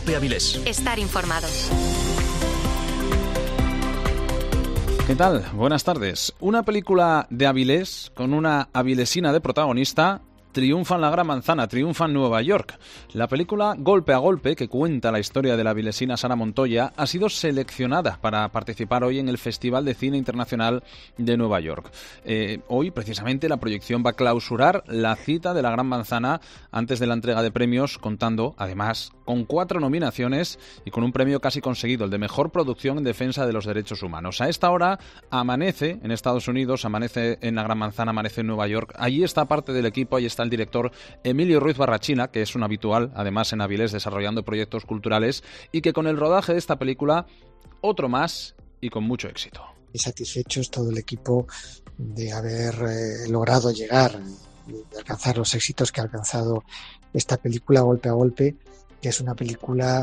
Cope Avilés. Estar informados. ¿Qué tal? Buenas tardes. Una película de Avilés con una avilesina de protagonista triunfa en la Gran Manzana, triunfa en Nueva York. La película Golpe a Golpe, que cuenta la historia de la avilesina Sara Montoya, ha sido seleccionada para participar hoy en el Festival de Cine Internacional de Nueva York. Hoy, precisamente, la proyección va a clausurar la cita de la Gran Manzana antes de la entrega de premios, contando, además, con 4 nominaciones y con un premio casi conseguido, el de Mejor Producción en Defensa de los Derechos Humanos. A esta hora amanece en Estados Unidos, amanece en la Gran Manzana, amanece en Nueva York. Allí está parte del equipo, ahí está el director Emilio Ruiz Barrachina, que es un habitual, además en Avilés, desarrollando proyectos culturales, y que con el rodaje de esta película, otro más y con mucho éxito. Y satisfechos todo el equipo de haber logrado llegar y alcanzar los éxitos que ha alcanzado esta película Golpe a Golpe, que es una película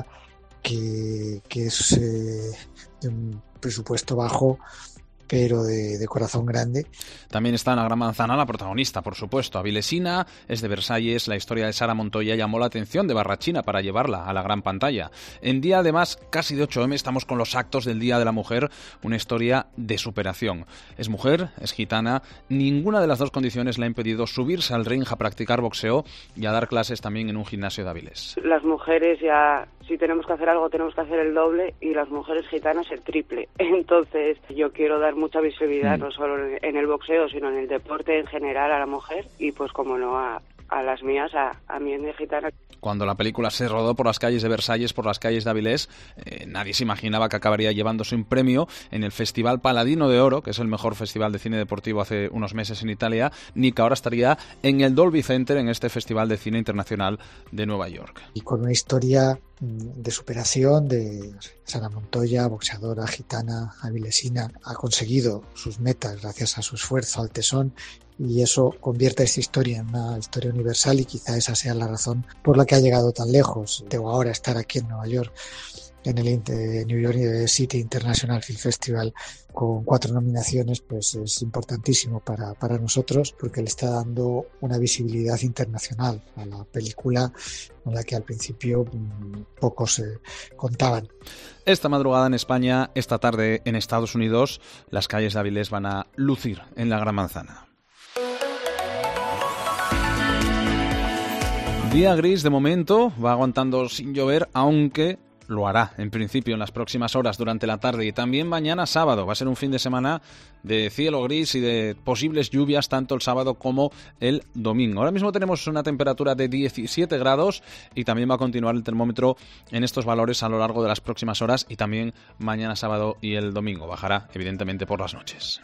que es de un presupuesto bajo, pero de corazón grande. También está en la Gran Manzana la protagonista, por supuesto, avilesina, es de Versalles. La historia de Sara Montoya llamó la atención de Barrachina para llevarla a la gran pantalla. En día, además, casi de 8M, estamos con los actos del Día de la Mujer, una historia de superación. Es mujer, es gitana, ninguna de las dos condiciones le ha impedido subirse al ring a practicar boxeo y a dar clases también en un gimnasio de Avilés. Las mujeres ya, si tenemos que hacer algo, tenemos que hacer el doble, y las mujeres gitanas el triple. Entonces, yo quiero dar mucha visibilidad, no solo en el boxeo, sino en el deporte en general a la mujer, y pues como no a las mías, a mi etnia gitana. Cuando la película se rodó por las calles de Versalles, por las calles de Avilés, nadie se imaginaba que acabaría llevándose un premio en el Festival Paladino de Oro, que es el mejor festival de cine deportivo hace unos meses en Italia, ni que ahora estaría en el Dolby Center, en este Festival de Cine Internacional de Nueva York. Y con una historia de superación de Sara Montoya, boxeadora, gitana, avilesina, ha conseguido sus metas gracias a su esfuerzo, al tesón, y eso convierte esta historia en una historia universal, y quizá esa sea la razón por la que ha llegado tan lejos. Tengo ahora estar aquí en Nueva York, en el New York City International Film Festival, con 4 nominaciones, pues es importantísimo para nosotros, porque le está dando una visibilidad internacional a la película con la que al principio pocos contaban. Esta madrugada en España, esta tarde en Estados Unidos, las calles de Avilés van a lucir en la Gran Manzana. Día gris de momento, va aguantando sin llover, aunque lo hará en principio en las próximas horas durante la tarde, y también mañana sábado. Va a ser un fin de semana de cielo gris y de posibles lluvias tanto el sábado como el domingo. Ahora mismo tenemos una temperatura de 17 grados y también va a continuar el termómetro en estos valores a lo largo de las próximas horas, y también mañana sábado y el domingo. Bajará evidentemente por las noches.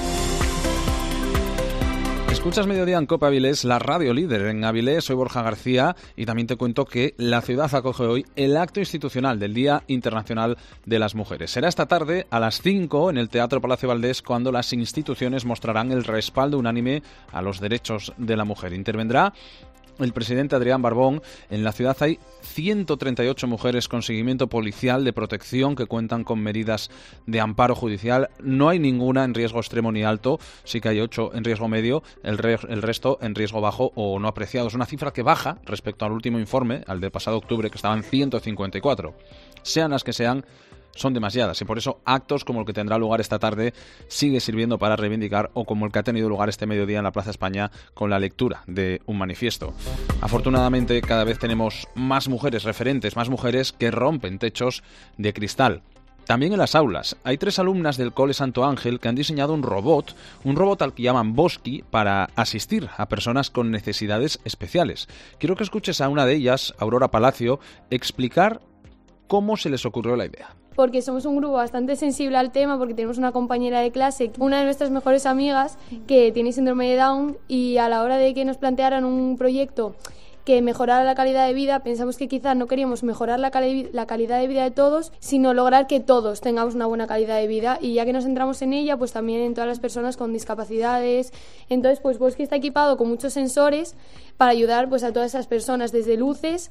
Escuchas Mediodía en Cope Avilés, la radio líder en Avilés. Soy Borja García y también te cuento que la ciudad acoge hoy el acto institucional del Día Internacional de las Mujeres. Será esta tarde a las 5 en el Teatro Palacio Valdés, cuando las instituciones mostrarán el respaldo unánime a los derechos de la mujer. Intervendrá el presidente Adrián Barbón. En la ciudad hay 138 mujeres con seguimiento policial de protección que cuentan con medidas de amparo judicial. No hay ninguna en riesgo extremo ni alto, sí que hay 8 en riesgo medio, el resto en riesgo bajo o no apreciado. Es una cifra que baja respecto al último informe, al del pasado octubre, que estaban 154. Sean las que sean, son demasiadas, y por eso actos como el que tendrá lugar esta tarde sigue sirviendo para reivindicar, o como el que ha tenido lugar este mediodía en la Plaza España con la lectura de un manifiesto. Afortunadamente cada vez tenemos más mujeres referentes, más mujeres que rompen techos de cristal. También en las aulas. Hay 3 alumnas del Cole Santo Ángel que han diseñado un robot al que llaman Bosky, para asistir a personas con necesidades especiales. Quiero que escuches a una de ellas, Aurora Palacio, explicar cómo se les ocurrió la idea. Porque somos un grupo bastante sensible al tema, porque tenemos una compañera de clase, una de nuestras mejores amigas, que tiene síndrome de Down, y a la hora de que nos plantearan un proyecto que mejorara la calidad de vida, pensamos que quizás no queríamos mejorar la calidad de vida de todos, sino lograr que todos tengamos una buena calidad de vida, y ya que nos centramos en ella, pues también en todas las personas con discapacidades. Entonces, pues Bosky está equipado con muchos sensores para ayudar pues a todas esas personas, desde luces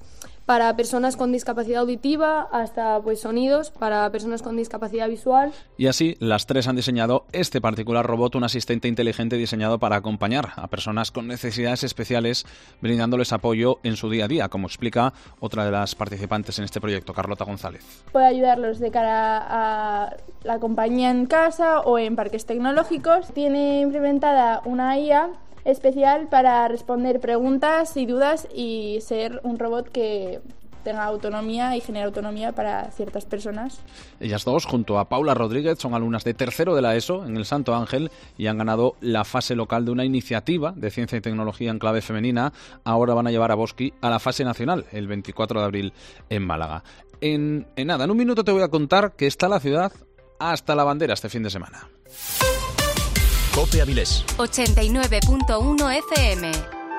para personas con discapacidad auditiva hasta pues sonidos para personas con discapacidad visual. Y así, las tres han diseñado este particular robot, un asistente inteligente diseñado para acompañar a personas con necesidades especiales, brindándoles apoyo en su día a día, como explica otra de las participantes en este proyecto, Carlota González. Puede ayudarlos de cara a la compañía en casa o en parques tecnológicos. Tiene implementada una IA especial para responder preguntas y dudas y ser un robot que tenga autonomía y genere autonomía para ciertas personas. Ellas dos, junto a Paula Rodríguez, son alumnas de tercero de la ESO en el Santo Ángel y han ganado la fase local de una iniciativa de ciencia y tecnología en clave femenina. Ahora van a llevar a Bosqui a la fase nacional el 24 de abril en Málaga. En nada, en un minuto te voy a contar que está la ciudad hasta la bandera este fin de semana. COPE Avilés 89.1 FM.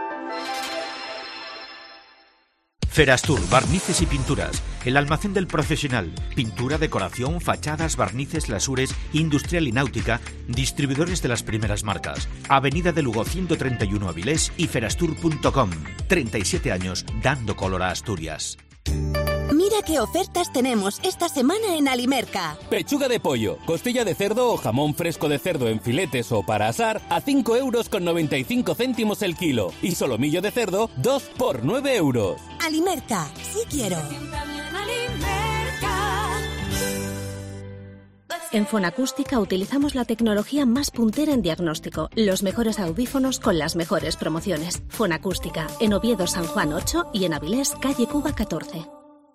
Ferastur, barnices y pinturas. El almacén del profesional. Pintura, decoración, fachadas, barnices, lasures, industrial y náutica. Distribuidores de las primeras marcas. Avenida de Lugo 131 Avilés y ferastur.com. 37 años dando color a Asturias. Mira qué ofertas tenemos esta semana en Alimerca. Pechuga de pollo, costilla de cerdo o jamón fresco de cerdo en filetes o para asar a 5,95 € el kilo. Y solomillo de cerdo, 2 por 9 €. Alimerca, sí quiero. En Fonacústica utilizamos la tecnología más puntera en diagnóstico, los mejores audífonos con las mejores promociones. Fonacústica, en Oviedo San Juan 8 y en Avilés, calle Cuba 14.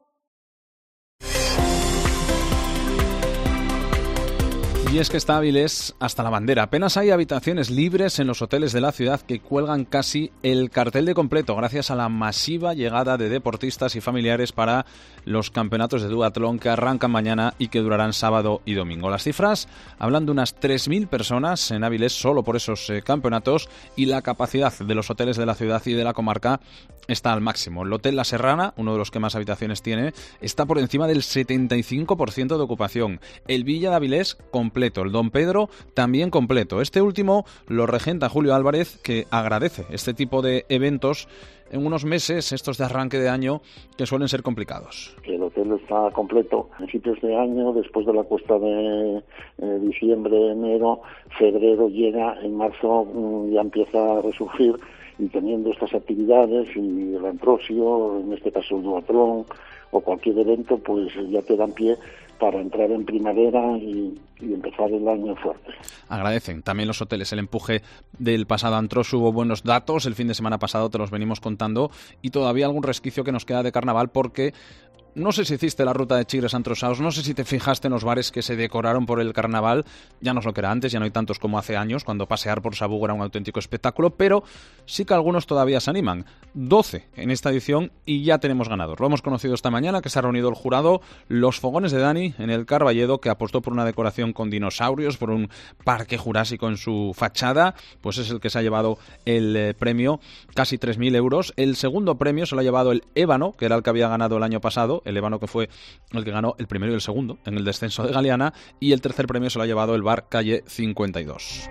Y es que está Avilés hasta la bandera. Apenas hay habitaciones libres en los hoteles de la ciudad que cuelgan casi el cartel de completo gracias a la masiva llegada de deportistas y familiares para los campeonatos de duatlón que arrancan mañana y que durarán sábado y domingo. Las cifras hablan de unas 3.000 personas en Avilés solo por esos campeonatos y la capacidad de los hoteles de la ciudad y de la comarca está al máximo. El Hotel La Serrana, uno de los que más habitaciones tiene, está por encima del 75% de ocupación. El Villa de Avilés completo. El Don Pedro también completo. Este último lo regenta Julio Álvarez, que agradece este tipo de eventos en unos meses, estos de arranque de año, que suelen ser complicados. El hotel está completo a principios de año, después de la cuesta de diciembre, enero, febrero llega, en marzo ya empieza a resurgir, y teniendo estas actividades y el Ambrosio, en este caso el duatlón o cualquier evento, pues ya te dan pie para entrar en primavera y empezar el año fuerte. Agradecen también los hoteles el empuje del pasado Antrosu. Hubo buenos datos el fin de semana pasado, te los venimos contando, y todavía algún resquicio que nos queda de carnaval porque no sé si hiciste la ruta de Chigres Antrosaos, no sé si te fijaste en los bares que se decoraron por el carnaval, ya no es lo que era antes, ya no hay tantos como hace años, cuando pasear por Sabugo era un auténtico espectáculo, pero sí que algunos todavía se animan. 12 en esta edición y ya tenemos ganador. Lo hemos conocido esta mañana, que se ha reunido el jurado. Los fogones de Dani en el Carballedo, que apostó por una decoración con dinosaurios, por un parque jurásico en su fachada, pues es el que se ha llevado el premio, casi 3.000 euros. El segundo premio se lo ha llevado el Ébano, que era el que había ganado el año pasado, el Ébano que fue el que ganó el primero y el segundo en el descenso de Galeana, y el tercer premio se lo ha llevado el bar Calle 52.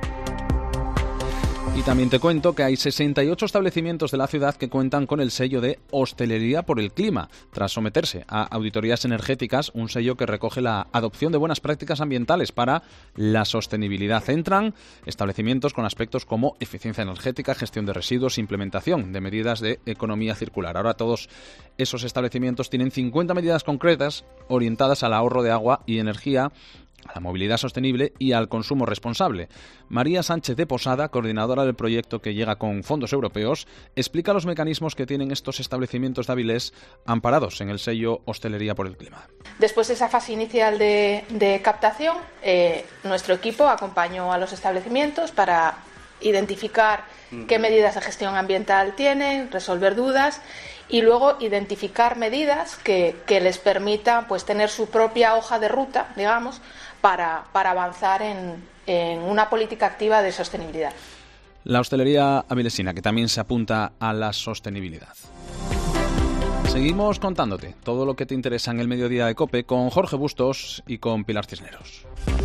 Y también te cuento que hay 68 establecimientos de la ciudad que cuentan con el sello de Hostelería por el Clima, tras someterse a auditorías energéticas, un sello que recoge la adopción de buenas prácticas ambientales para la sostenibilidad. Entran establecimientos con aspectos como eficiencia energética, gestión de residuos, implementación de medidas de economía circular. Ahora todos esos establecimientos tienen 50 medidas concretas orientadas al ahorro de agua y energía, a la movilidad sostenible y al consumo responsable. María Sánchez de Posada, coordinadora del proyecto que llega con fondos europeos, explica los mecanismos que tienen estos establecimientos de Avilés amparados en el sello Hostelería por el Clima. Después de esa fase inicial de captación, nuestro equipo acompañó a los establecimientos para identificar qué medidas de gestión ambiental tienen, resolver dudas y luego identificar medidas que les permitan pues tener su propia hoja de ruta, digamos, para avanzar en una política activa de sostenibilidad. La hostelería avilesina, que también se apunta a la sostenibilidad. Seguimos contándote todo lo que te interesa en el mediodía de COPE con Jorge Bustos y con Pilar Cisneros.